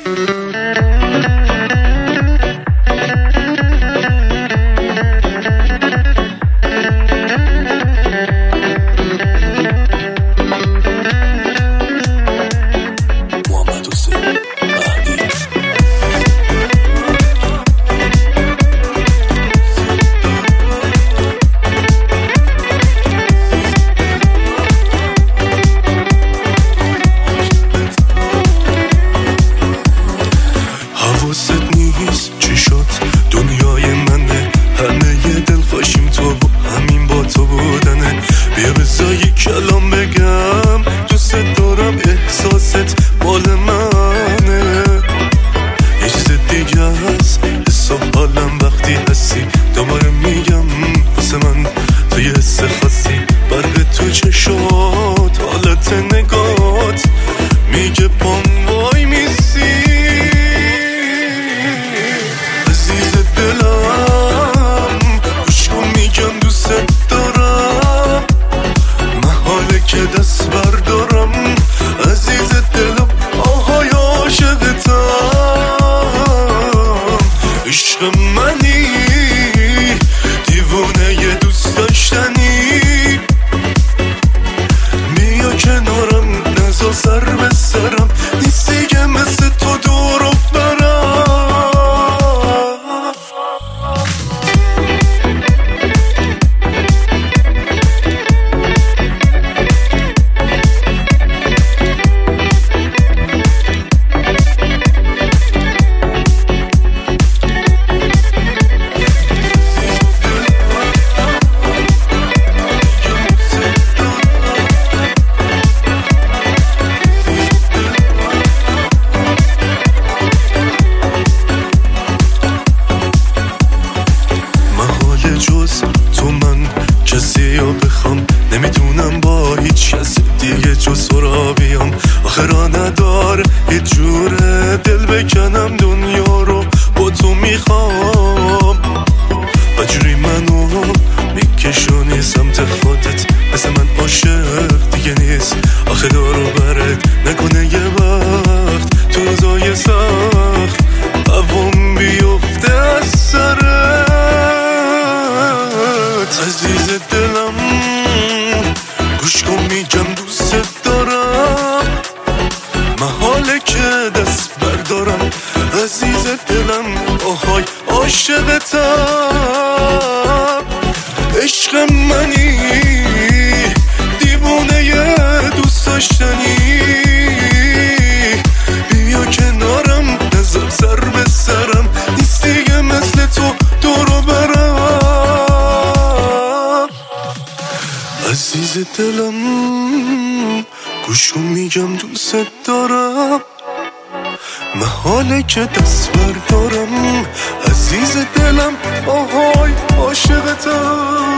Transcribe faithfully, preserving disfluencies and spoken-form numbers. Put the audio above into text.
حواست نیست چی شد دنیای منه، همه یه دل خوشیم تو و همین با تو بودنه. بیا بذار یک کلام بگم دوست دارم، احساست مال منه. یه چیز دیگه هست حس و حالم وقتی هستی، دوباره میگم واسه من تو یه حس خاصی. برق تو چشات حالت نگات میگه پام وای میسی. که دست بردارم عزیز دلم، آهای عاشقتم. عشق منی دیوونه ی دوست داشتنی، بیا کنارم نزا سر به سرم، نیست دیگه مثل تو دور و برم. جز تو من کسی رو بخوام، نمیتونم با هیچ کس دیگه جز تو را بیام. آخرا ندار هیچ جوره دل بکنم، دنیا رو با تو میخوام. بجوری منو میکشونی سمت خودت، مثل من عاشق دیگه نیست. آخه دارو برد نکنه یه وقت تو روزای سخت قوام بیفته از سرت. عزیز دلم گوش کن میگم دوست دارم، محاله که دست بردارم. عزیز دلم آهای عاشقتم. عشق منی دیوونه ی دوست داشتنی، بیا کنارم نزار سر به سرم، نیست دیگه مثل تو دورو برم. عزیز دلم گوشو میگم دوست دارم، محاله که دست بردارم. عزیز دلم آهای عاشقتم.